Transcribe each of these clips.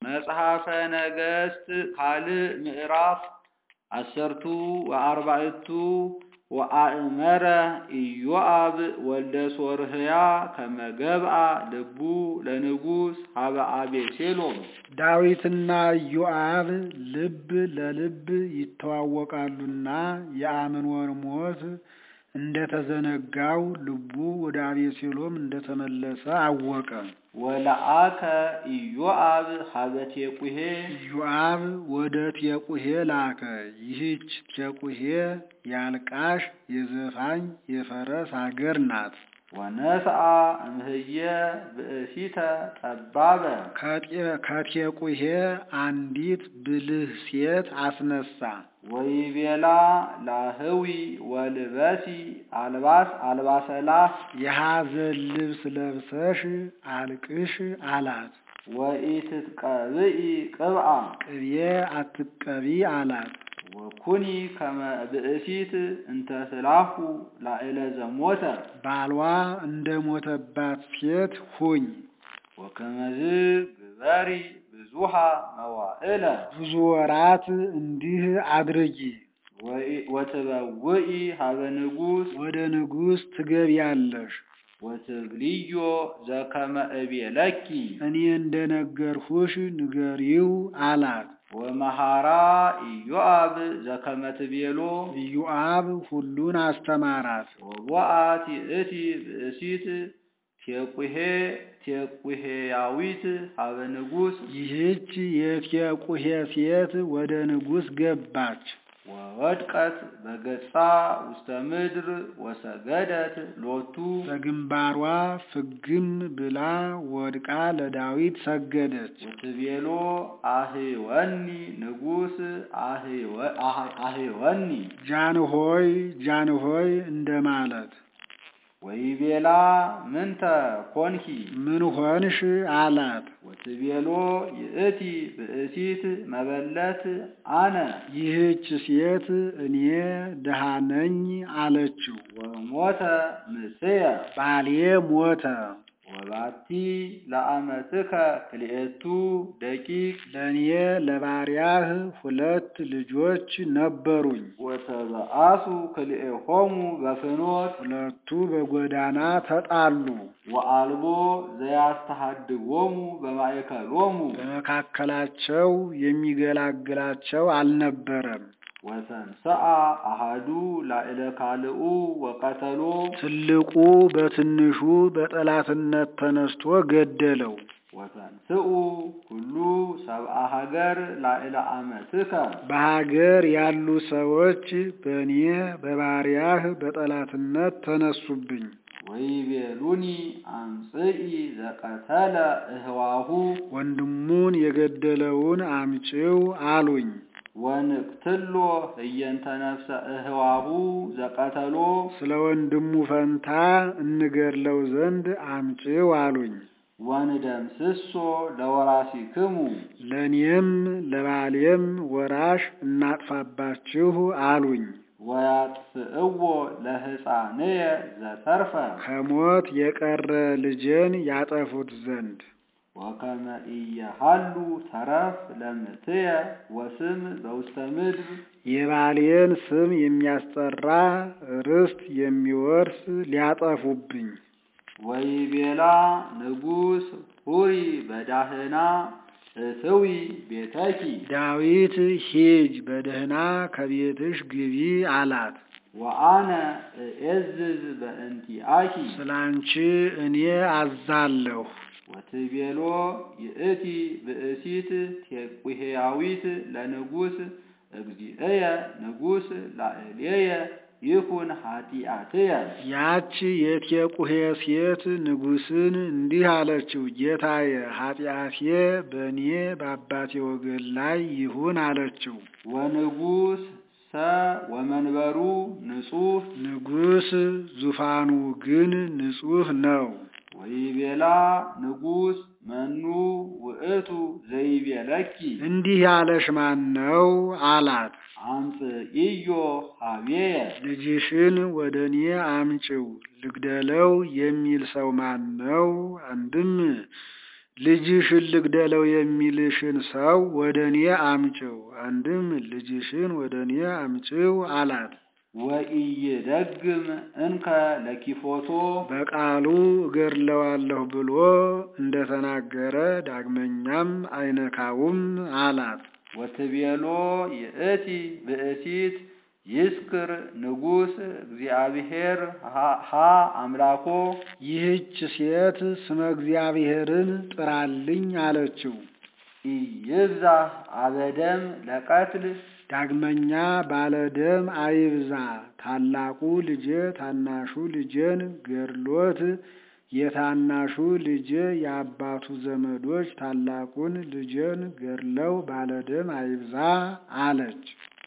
መጽሐፈ ነገሥት ካልዕ ምዕራፍ 14 ወአእመረ ኢዮአብ ወልደ ሶርህያ ከመ ገብአ ልቡ ለንጉሥ ሀበ አቤሴሎም። ዳዊትና ኢዮአብ ልብ ለልብ ይተዋወቃሉና የአምኖን ሞት እንደተዘነጋው ልቡ ወደ አቤሴሎም እንደተመለሰ አወቀ። ወለአከ ኢዮአብ ሀበ ቴቁሄ ኢዮአብ ወደ ቴቁሄ ላከ። ይህች ቴቁሄ ያልቃሽ የዘፋኝ የፈረስ አገር ናት። ወነስአ እምህየ ብእሲተ ጠባበ ከቴቁሄ አንዲት ብልህ ሴት አስነሳ። ወይቤላ ላህዊ ወልበሲ አልባሰላህ የሐዘን ልብስ ለብሰሽ አልቅሽ አላት። ወኢትትቀብኢ ቅብአ ቅቤ አትቀቢ አላት። ወኩኒ ከመ ብእሲት እንተ ስላሁ ላዕለ ዘሞተ ባልዋ እንደሞተባት ሴት ሁኝ። ወከመዝ ግበሪ ብዙሃ መዋዕለ ብዙ ወራት እንዲህ አድርጊ። ወትበውኢ ሀበ ንጉሥ ወደ ንጉሥ ትገቢያለሽ። ወትብልዮ ዘከመ እቤለኪ እኔ እንደነገርሁሽ ንገሪው አላት። ወመሃራ ኢዮአብ ዘከመ ትቤሎ ኢዮአብ ሁሉን አስተማራት። ወወአት ይእቲ ብእሲት ቴቁሄያዊት ሀበ ንጉሥ ይህች የቴቁሄ ሴት ወደ ንጉሥ ገባች። ወወድቀት በገጻ ውስተ ምድር ወሰገደት ሎቱ በግንባሯ ፍግም ብላ ወድቃ ለዳዊት ሰገደች። ወትቤሎ አህወኒ ንጉሥ አህወኒ ጃንሆይ ጃንሆይ እንደማለት። ወይቤላ ምንተ ኮንኪ ምን ሆንሽ አላት። ወትቤሎ ይእቲ ብእሲት መበለት አነ ይህች ሴት እኔ ድሃ ነኝ አለችው። ወሞተ ምስየ ባሌ ሞተ። ወባቲ ለአመትከ ክልኤቱ ደቂቅ ለእኔ ለባሪያህ 2 ልጆች ነበሩኝ። ወተበአሱ ክልኤሆሙ በፍኖት 2ቱ በጎዳና ተጣሉ። ወአልቦ ዘያስተሃድጎሙ በማእከሎሙ በመካከላቸው የሚገላግላቸው አልነበረም። ወተንሰአ አሃዱ ላዕለ ካልኡ ወቀተሎ ትልቁ በትንሹ በጠላትነት ተነስቶ ገደለው። ወተንስኡ ሁሉ ሰብአ ሀገር ላዕለ አመትከ በሀገር ያሉ ሰዎች በእኔ በባሪያህ በጠላትነት ተነሱብኝ። ወይቤሉኒ አምጽኢ ዘቀተለ እህዋሁ ወንድሙን የገደለውን አምጪው አሉኝ። ወንቅትሎ እየንተ ነፍሰ እህዋሁ ዘቀተሎ ስለ ወንድሙ ፈንታ እንገድለው ዘንድ አምጪው አሉኝ። ወንደምስሶ ለወራሲክሙ ለእኔም ለባሌም ወራሽ እናጥፋባችሁ አሉኝ። ወያጥፍእዎ ለሕፃንየ ዘተርፈ ከሞት የቀረ ልጄን ያጠፉት ዘንድ ወከመ ኢየሃሉ ተረፍ ለምትየ ወስም በውስተ ምድር የባሌን ስም የሚያስጠራ ርስት የሚወርስ ሊያጠፉብኝ። ወይቤላ ንጉሥ ሁሪ በዳህና እትዊ ቤተኪ ዳዊት ሂጅ በደህና ከቤትሽ ግቢ አላት። ወአነ እዕዝዝ በእንቲአኪ ስላንቺ እኔ አዛለሁ። ወትቤሎ ይእቲ ብእሲት ቴቁሄያዊት ለንጉሥ እግዚእየ ንጉሥ ላዕሌየ ይኩን ኃጢአትየ ያች የቴቁሄ ሴት ንጉሥን እንዲህ አለችው፣ ጌታዬ ኃጢአቴ በእኔ በአባቴ ወገን ላይ ይሁን አለችው። ወንጉሥ ወመንበሩ ንጹሕ ንጉሥ ዙፋኑ ግን ንጹሕ ነው። ወይቤላ ንጉሥ መኑ ውእቱ ዘይቤለኪ እንዲህ ያለሽ ማን ነው አላት። አምጽኢዮ ሀቤየ ልጅሽን ወደ እኔ አምጪው ልግደለው የሚል ሰው ማን ነው? አንድም ልጅሽን ልግደለው የሚልሽን ሰው ወደኔ አምጪው፣ አንድም ልጅሽን ወደኔ አምጪው አላት። ወኢይደግም እንከ ለኪፎቶ በቃሉ እገድለዋለሁ ብሎ እንደተናገረ ዳግመኛም አይነካውም አላት። ወትቤሎ ይእቲ ብእሲት ይስክር ንጉሥ እግዚአብሔር ሀ አምላኮ ይህች ሴት ስመ እግዚአብሔርን ጥራልኝ አለችው። ኢይብዛሕ አበደም ለቀትል ዳግመኛ ባለደም አይብዛ፣ ታላቁ ልጄ ታናሹ ልጄን ገድሎት የታናሹ ልጄ የአባቱ ዘመዶች ታላቁን ልጄን ገድለው ባለደም አይብዛ አለች።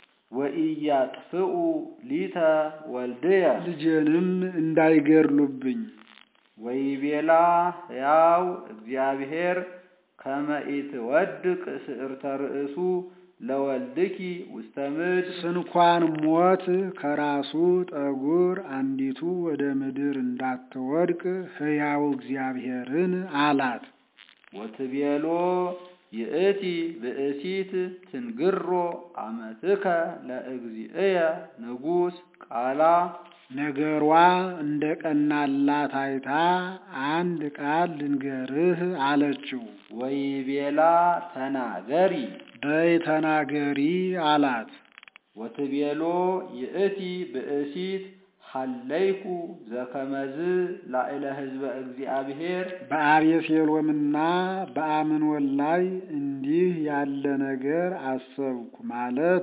ወኢያጥፍኡ ሊተ ወልድየ ልጄንም እንዳይገድሉብኝ። ወይቤላ ሕያው እግዚአብሔር ከመ ኢትወድቅ ስዕርተ ርእሱ ለወልድኪ ውስተ ምድር ስንኳን ሞት ከራሱ ጠጉር አንዲቱ ወደ ምድር እንዳትወድቅ ሕያው እግዚአብሔርን አላት። ወትቤሎ ይእቲ ብእሲት ትንግሮ አመትከ ለእግዚእየ ንጉሥ ቃላ ነገሯ እንደ ቀናላት አይታ አንድ ቃል ልንገርህ አለችው። ወይቤላ ተናገሪ በይ ተናገሪ አላት። ወትቤሎ ይእቲ ብእሲት ሐለይኩ ዘከመዝ ላዕለ ሕዝበ እግዚአብሔር በአቤሴሎምና በአምኖን ላይ እንዲህ ያለ ነገር አሰብኩ ማለት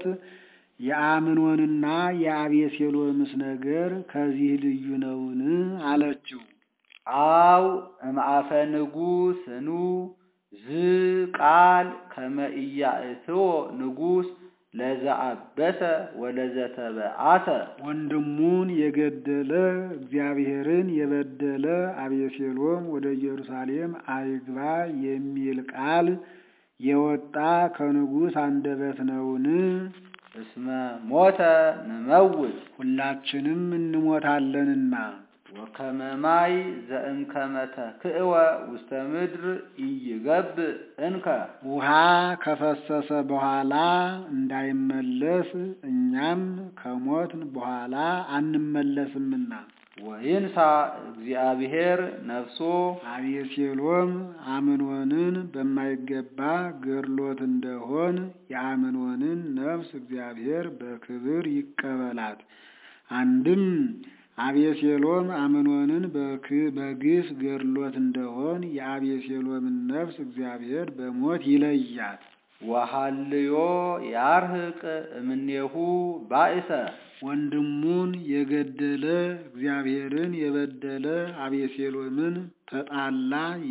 የአምኖንና የአቤሴሎምስ ነገር ከዚህ ልዩ ነውን አለችው። አው እምአፈ ንጉሥ ኑ ዝ ቃል ከመ ኢያእትዎ ንጉሥ ለዘአበሰ ወለዘተበአሰ ወንድሙን የገደለ እግዚአብሔርን የበደለ አቤሴሎም ወደ ኢየሩሳሌም አይግባ የሚል ቃል የወጣ ከንጉሥ አንደበት ነውን? እስመ ሞተ ንመውት ሁላችንም እንሞታለንና። ወከመ ማይ ዘእንከመ ተክእወ ውስተ ምድር ኢይገብእ እንከ ውሃ ከፈሰሰ በኋላ እንዳይመለስ እኛም ከሞትን በኋላ አንመለስምና። ወይንሳ እግዚአብሔር ነፍሶ አቤሴሎም አምኖንን በማይገባ ገድሎት እንደሆን የአምኖንን ነፍስ እግዚአብሔር በክብር ይቀበላት። አንድም አቤሴሎም አምኖንን በግፍ ገድሎት እንደሆን የአቤሴሎምን ነፍስ እግዚአብሔር በሞት ይለያት። ወሃልዮ ያርህቅ እምኔሁ ባእሰ ወንድሙን የገደለ እግዚአብሔርን የበደለ አቤሴሎምን ተጣላ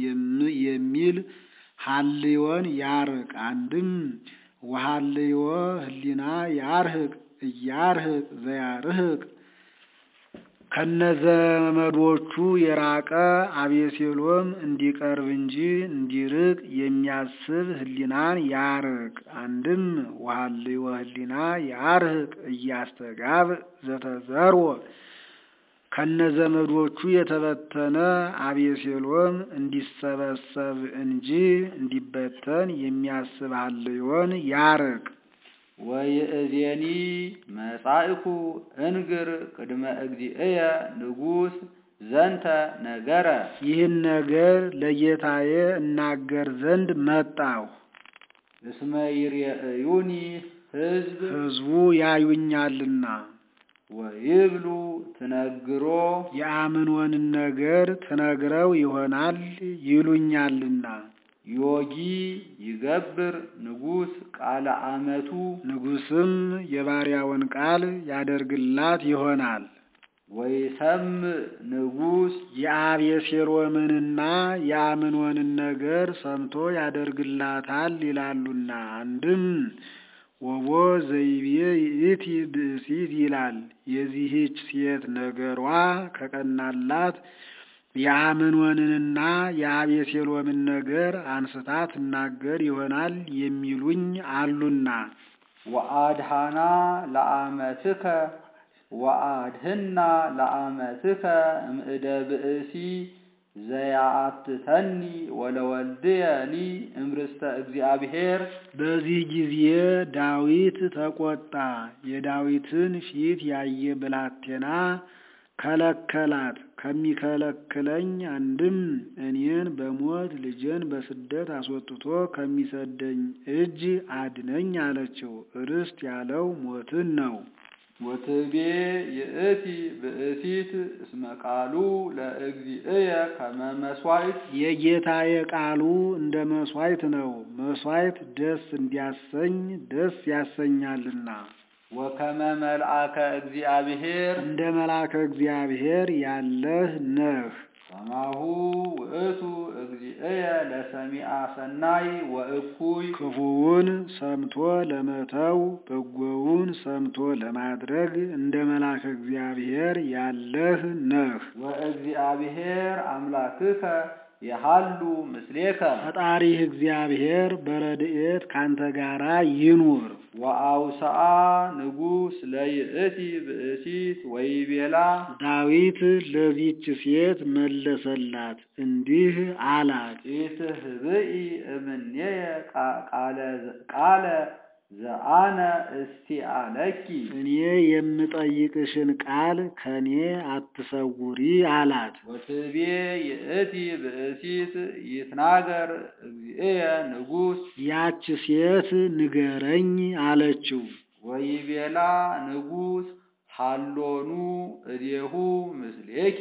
የሚል ሀልዮን ያርቅ። አንድም ወሃልዮ ህሊና ያርህቅ እያርህቅ ዘያርህቅ ከነዘመዶቹ የራቀ አቤሴሎም እንዲቀርብ እንጂ እንዲርቅ የሚያስብ ህሊናን ያርቅ። አንድም ወሃልዮ ህሊና ያርህቅ እያስተጋብ ዘተዘርወ ከነዘመዶቹ የተበተነ አቤሴሎም እንዲሰበሰብ እንጂ እንዲበተን የሚያስብ ሀልዮን ያርቅ። ወይእዜኒ መጻእኩ እንግር ቅድመ እግዚእየ ንጉሥ ዘንተ ነገረ ይህን ነገር ለጌታዬ እናገር ዘንድ መጣሁ። እስመ ይርአዩኒ ሕዝቡ ያዩኛልና። ወይብሉ ትነግሮ የአምኖንን ነገር ትነግረው ይሆናል ይሉኛልና። ዮጊ ይገብር ንጉሥ ቃለ አመቱ ንጉሥም የባሪያውን ቃል ያደርግላት ይሆናል። ወይሰምዕ ንጉሥ የአቤሴሎምንና የአምኖንን ነገር ሰምቶ ያደርግላታል ይላሉና። አንድም ወቦ ዘይቤ ይእቲ ብእሲት ይላል። የዚህች ሴት ነገሯ ከቀናላት የአምኖንንና የአቤሴሎምን ነገር አንስታ ትናገር ይሆናል የሚሉኝ አሉና። ወአድሃና ለአመትከ ወአድህና ለአመትከ እምእደ ብእሲ ዘያአትተኒ ወለወልድየኒ እምርስተ እግዚአብሔር። በዚህ ጊዜ ዳዊት ተቆጣ። የዳዊትን ፊት ያየ ብላቴና ከለከላት። ከሚከለክለኝ አንድም እኔን በሞት ልጄን በስደት አስወጥቶ ከሚሰደኝ እጅ አድነኝ አለችው። ርስት ያለው ሞትን ነው። ወትቤ ይእቲ ብእሲት እስመ ቃሉ ለእግዚእየ ከመ መሥዋዕት። የጌታዬ ቃሉ እንደ መሥዋዕት ነው። መሥዋዕት ደስ እንዲያሰኝ ደስ ያሰኛልና። ወከመ መልአከ እግዚአብሔር። እንደ መልአከ እግዚአብሔር ያለህ ነህ። ከማሁ ውእቱ እግዚእየ ለሰሚዐ ሰናይ ወእኩይ። ክፉውን ሰምቶ ለመተው በጎውን ሰምቶ ለማድረግ እንደ መልአከ እግዚአብሔር ያለህ ነህ። ወእግዚአብሔር አምላክከ የሃሉ ምስሌከ። ፈጣሪህ እግዚአብሔር በረድኤት ካንተ ጋራ ይኑር። ወአውስአ ንጉሥ ለይእቲ ብእሲት ወይቤላ። ዳዊት ለዚች ሴት መለሰላት እንዲህ አላት። ኢትህብኢ እምኔየ ቃለ ዘአነ እስቲአለኪ። እኔ የምጠይቅሽን ቃል ከኔ አትሰውሪ አላት። ወትቤ ይእቲ ብእሲት ይትናገር እግዚእየ ንጉሥ። ያች ሴት ንገረኝ አለችው። ወይቤላ ንጉሥ ሃሎኑ እዴሁ ምስሌኪ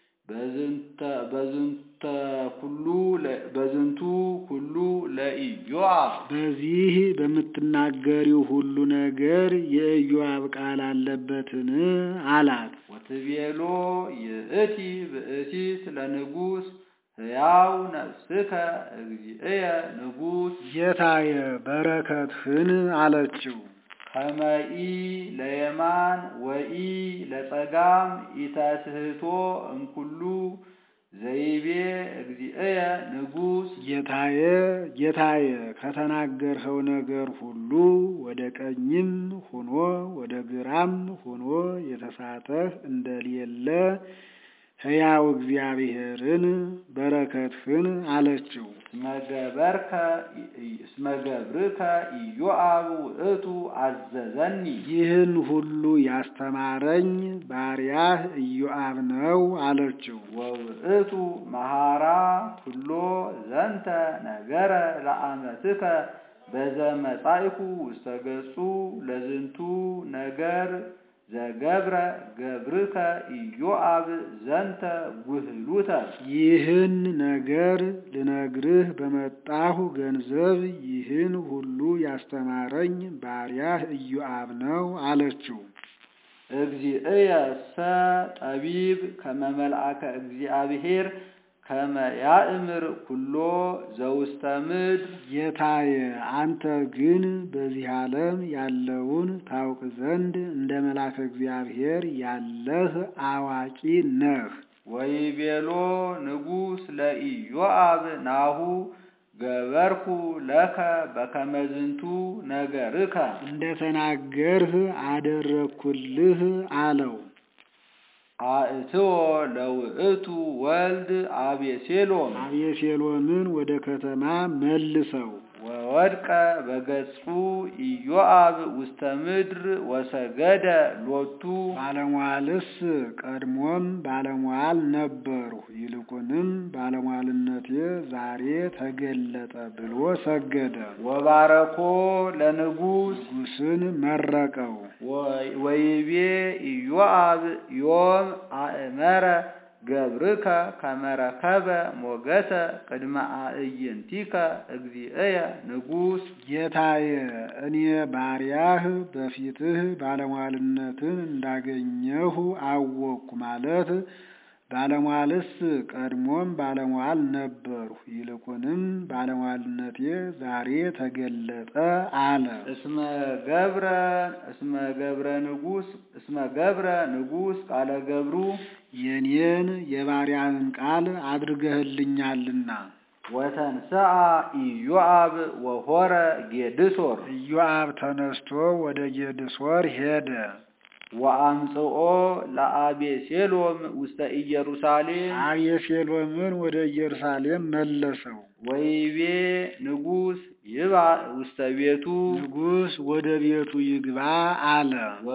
በዝንቱ ኩሉ ለኢዮአብ። በዚህ በምትናገሪው ሁሉ ነገር የኢዮአብ ቃል አለበትን አላት። ወትቤሎ ይእቲ ብእሲት ለንጉሥ ሕያው ነፍስከ እግዚእየ ንጉሥ። ጌታዬ በረከትህን አለችው። ከመኢ ለየማን ወኢ ለጸጋም ኢተስህቶ እምኩሉ ዘይቤ እግዚእየ ንጉሥ። ጌታዬ ከተናገርኸው ነገር ሁሉ ወደ ቀኝም ሆኖ ወደ ግራም ሆኖ የተሳተህ እንደሌለ ሕያው እግዚአብሔርን በረከትህን አለችው። እስመ ገብርከ ኢዮአብ ውእቱ አዘዘኒ። ይህን ሁሉ ያስተማረኝ ባሪያህ ኢዮአብ ነው አለችው። ወውእቱ መሃራ ኩሎ ዘንተ ነገረ ለአመትከ በዘመጻእኩ ውስተ ገጹ ለዝንቱ ነገር ዘገብረ ገብርከ ኢዮአብ ዘንተ ጉህሉተ። ይህን ነገር ልነግርህ በመጣሁ ገንዘብ ይህን ሁሉ ያስተማረኝ ባሪያህ ኢዮአብ ነው አለችው። እግዚእየሰ ጠቢብ ከመ መልአከ እግዚአብሔር ከመ ያእምር ኩሎ ዘውስተ ምድር። ጌታዬ አንተ ግን በዚህ ዓለም ያለውን ታውቅ ዘንድ እንደ መልአከ እግዚአብሔር ያለህ አዋቂ ነህ። ወይቤሎ ንጉሥ ለኢዮአብ ናሁ ገበርኩ ለከ በከመ ዝንቱ ነገርከ። እንደተናገርህ አደረግኩልህ አለው። አእትዎ ለውእቱ ወልድ አቤሴሎምን ወደ ከተማ መልሰው። ወወድቀ በገጹ ኢዮአብ ውስተ ምድር ወሰገደ ሎቱ። ባለሟልስ ቀድሞም ባለሟል ነበሩ፣ ይልቁንም ባለሟልነቴ ዛሬ ተገለጠ ብሎ ሰገደ። ወባረኮ ለንጉሥ ንጉሥን መረቀው። ወይቤ ኢዮአብ ዮም አእመረ ገብርከ ከመረከበ ሞገሰ ቅድመ አዕይንቲከ እግዚእየ ንጉሥ። ጌታዬ እኔ ባሪያህ በፊትህ ባለሟልነትን እንዳገኘሁ አወቅኩ ማለት ባለሟልስ ቀድሞም ባለሟል ነበሩ፣ ይልቁንም ባለሟልነቴ ዛሬ ተገለጠ አለ። እስመ ገብረ ንጉሥ ቃለ ገብሩ። የኔን የባሪያህን ቃል አድርገህልኛልና። ወተንሥአ ኢዮአብ ወሖረ ጌድሶር። ኢዮአብ ተነስቶ ወደ ጌድሶር ሄደ። ወአምጽኦ ለአቤሴሎም ውስተ ኢየሩሳሌም አቤሴሎምን ወደ ኢየሩሳሌም መለሰው። ወይቤ ንጉሥ ይብአ ውስተ ቤቱ ንጉሥ ወደ ቤቱ ይግባ አለ።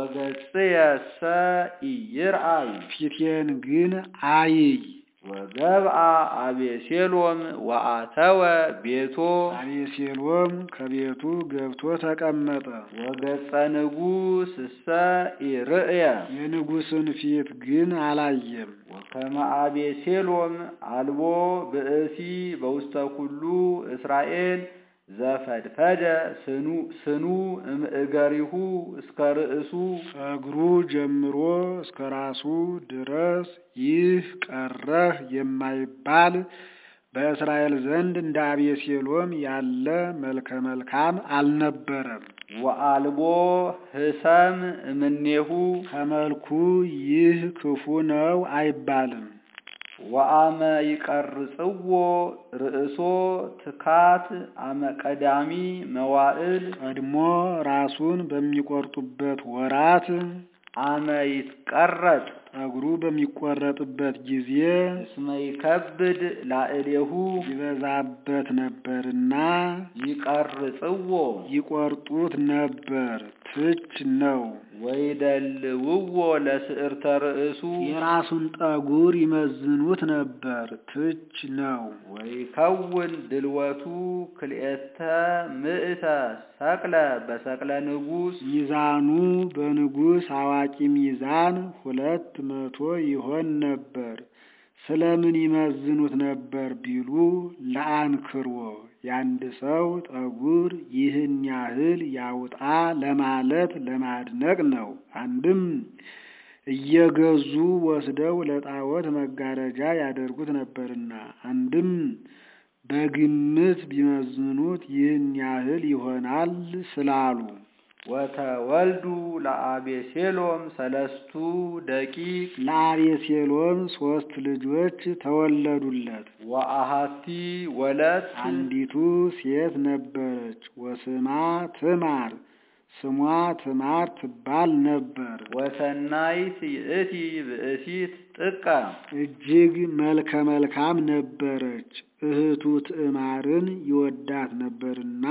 ወገጽየሰ ኢይርአይ ፊቴን ግን አይይ። ወገብአ አቤሴሎም ወአተወ ቤቶ አቤሴሎም ከቤቱ ገብቶ ተቀመጠ። ወገጸ ንጉሥ እሰ ኢርእየ የንጉሥን ፊት ግን አላየም። ወከመ አቤሴሎም አልቦ ብእሲ በውስተ ኩሉ እስራኤል ዘፈድፈደ ስኑ እምእገሪሁ እስከ ርእሱ እግሩ ጀምሮ እስከ ራሱ ድረስ ይህ ቀረህ የማይባል በእስራኤል ዘንድ እንደ አቤሴሎም ያለ መልከ መልካም አልነበረም። ወአልቦ ህሰም እምኔሁ ከመልኩ ይህ ክፉ ነው አይባልም። ወአመ ይቀርጽዎ ርእሶ ትካት አመ ቀዳሚ መዋዕል ቀድሞ ራሱን በሚቆርጡበት ወራት አመ ይትቀረጥ ጠጉሩ በሚቆረጥበት ጊዜ እስመ ይከብድ ላዕሌሁ ይበዛበት ነበርና ይቀርጽዎ ይቆርጡት ነበር። ትች ነው። ወይደልውዎ ለስዕርተ ርእሱ የራሱን ጠጉር ይመዝኑት ነበር። ትች ነው። ወይከውን ድልወቱ ክልኤተ ምእተ ሰቅለ በሰቅለ ንጉሥ ሚዛኑ በንጉሥ አዋቂ ሚዛን 200 ይሆን ነበር። ስለምን ይመዝኑት ነበር ቢሉ ለአንክሮ ያንድ ሰው ጠጉር ይህን ያህል ያውጣ ለማለት ለማድነቅ ነው። አንድም እየገዙ ወስደው ለጣዖት መጋረጃ ያደርጉት ነበርና፣ አንድም በግምት ቢመዝኑት ይህን ያህል ይሆናል ስላሉ። ወተወልዱ ለአቤሴሎም 3 ደቂቅ ለአቤሴሎም 3 ልጆች ተወለዱለት። ወአሃቲ ወለት አንዲቱ ሴት ነበረች። ወስማ ትማር ስሟ ትማር ትባል ነበር። ወሰናይት ይእቲ ብእሲት ጥቀ እጅግ መልከ መልካም ነበረች። እህቱ ትዕማርን ይወዳት ነበርና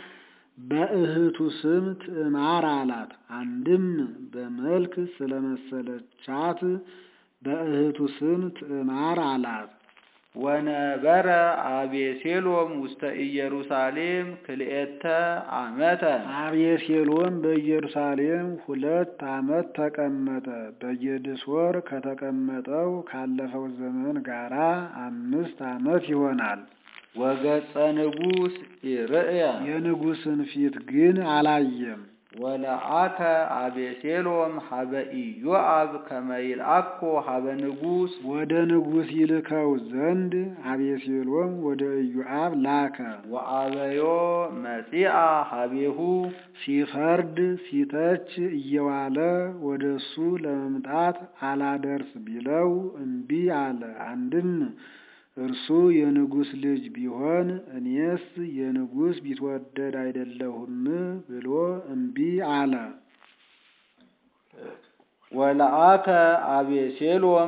በእህቱ ስም ትዕማር አላት። አንድም በመልክ ስለመሰለቻት በእህቱ ስም ትዕማር አላት። ወነበረ አቤሴሎም ውስተ ኢየሩሳሌም ክልኤተ ዓመተ አቤሴሎም በኢየሩሳሌም 2 ዓመት ተቀመጠ። በጌድሶር ከተቀመጠው ካለፈው ዘመን ጋራ 5 ዓመት ይሆናል። ወገጸ ንጉሥ ኢርእየ የንጉሥን ፊት ግን አላየም። ወለአከ አቤሴሎም ሀበ ኢዮአብ ከመ ይልአኮ ሀበ ንጉሥ ወደ ንጉሥ ይልከው ዘንድ አቤሴሎም ወደ ኢዮአብ ላከ። ወአበዮ መጺአ ሀቤሁ ሲፈርድ ሲተች እየዋለ ወደሱ ለመምጣት አላደርስ ቢለው እምቢ አለ። አንድም እርሱ የንጉሥ ልጅ ቢሆን እኔስ የንጉሥ ቢትወደድ አይደለሁም ብሎ እምቢ አለ። ወለአከ አቤሴሎም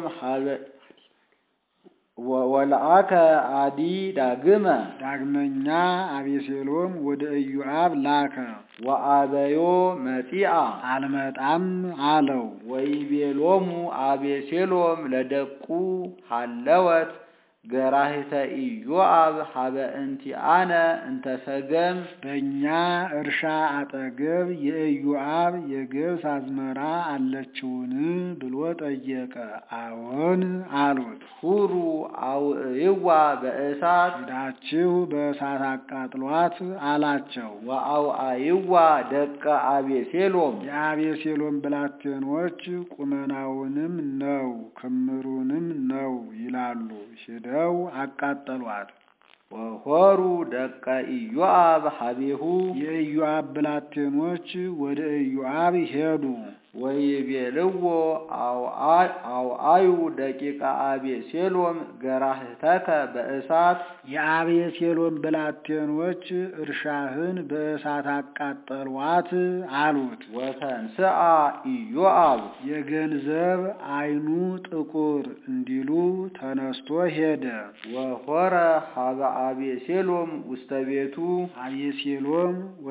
ወለአከ አዲ ዳግመኛ አቤሴሎም ወደ ኢዮአብ ላከ። ወአበዮ መጺአ አልመጣም አለው። ወይቤሎሙ አቤሴሎም ለደቁ ሀለወት ገራህተ ኢዮአብ ሀበ እንቲአነ እንተ ሰገም በእኛ እርሻ አጠገብ የኢዮአብ የገብስ አዝመራ አለችውን ብሎ ጠየቀ። አዎን አሉት። ሁሩ አውዕይዋ በእሳት ሄዳችሁ በእሳት አቃጥሏት አላቸው። ወአውዓይዋ ደቀ አቤሴሎም የአቤሴሎም ብላቴኖች ቁመናውንም ነው ክምሩንም ነው ይላሉ። ሄደው አቃጠሏት። ወሆሩ ደቀ ኢዮአብ ሀቤሁ የኢዮአብ ብላቴኖች ወደ ኢዮአብ ሄዱ። ወይቤልዎ አውአዩ ደቂቀ አቤሴሎም ገራህተከ በእሳት የአቤሴሎም ብላቴኖች እርሻህን በእሳት አቃጠሏት አሉት። ወተንስአ ኢዮአብ የገንዘብ ዓይኑ ጥቁር እንዲሉ ተነስቶ ሄደ። ወሖረ ሀበ አቤሴሎም ውስተ ቤቱ አቤሴሎም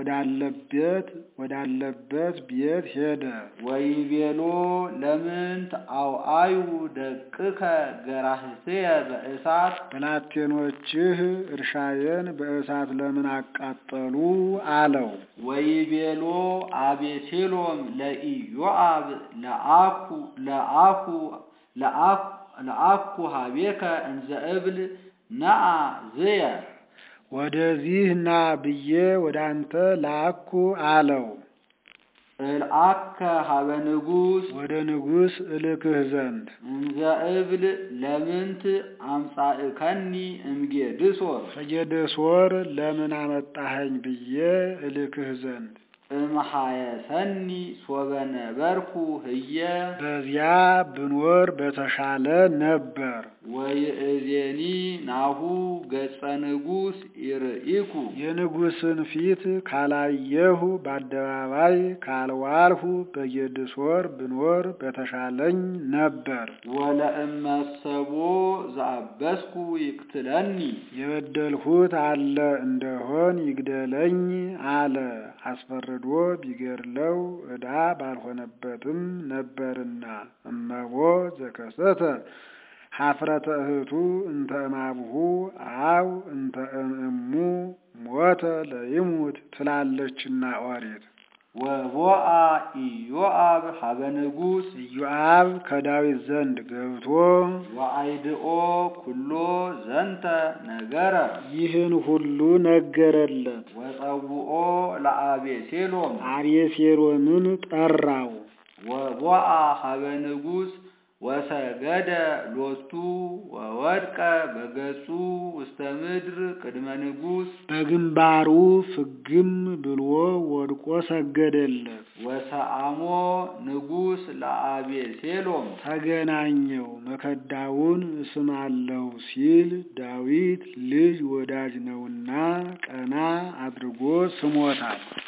ወዳለበት ቤት ሄደ። ወይቤሎ ለምንት አውአዩ ደቅከ ገራህትየ በእሳት ብላቴኖችህ እርሻዬን በእሳት ለምን አቃጠሉ አለው። ወይቤሎ አቤሴሎም ለኢዮአብ ለአኩ ሀቤከ እንዘ እብል ነአ ዝየ ወደዚህ ና ብዬ ወደ አንተ ላኩ አለው። እልአከ ሀበ ንጉሥ ወደ ንጉሥ እልክህ ዘንድ እንዘ እብል ለምንት አምጻእከኒ እምጌድሶር ከጌድሶር ለምን አመጣኸኝ ብዬ እልክህ ዘንድ እምሐየሰኒ ሶበ ነበርኩ ህየ በዚያ ብኖር በተሻለ ነበር። ወይእዜኒ ናሁ ገጸ ንጉሥ ይርኢኩ የንጉሥን ፊት ካላየሁ በአደባባይ ካልዋልሁ በጌድሶር ብኖር በተሻለኝ ነበር። ወለእመሰቦ ዘአበስኩ ይቅትለኒ የበደልሁት አለ እንደሆን ይግደለኝ አለ። አስፈርዶ ቢገድለው ዕዳ ባልሆነበትም ነበርና። እመቦ ዘከሰተ ኀፍረተ እህቱ እንተ እማብሁ አው እንተ እሙ ሞተ ለይሙት ትላለችና ኦሪት። ወቦአ ኢዮአብ ሀበ ንጉሥ ኢዮአብ ከዳዊት ዘንድ ገብቶ ወአይድኦ ኩሎ ዘንተ ነገረ ይህን ሁሉ ነገረለት። ወጸውኦ ለአቤሴሎም አቤሴሎምን ጠራው። ወቦአ ሀበ ንጉሥ ወሰገደ ሎቱ ወወድቀ በገጹ ውስተ ምድር ቅድመ ንጉሥ በግንባሩ ፍግም ብሎ ወድቆ ሰገደለት። ወሰአሞ ንጉሥ ለአቤሴሎም ተገናኘው። መከዳውን እስማለሁ ሲል ዳዊት ልጅ ወዳጅ ነውና ቀና አድርጎ ስሞታል።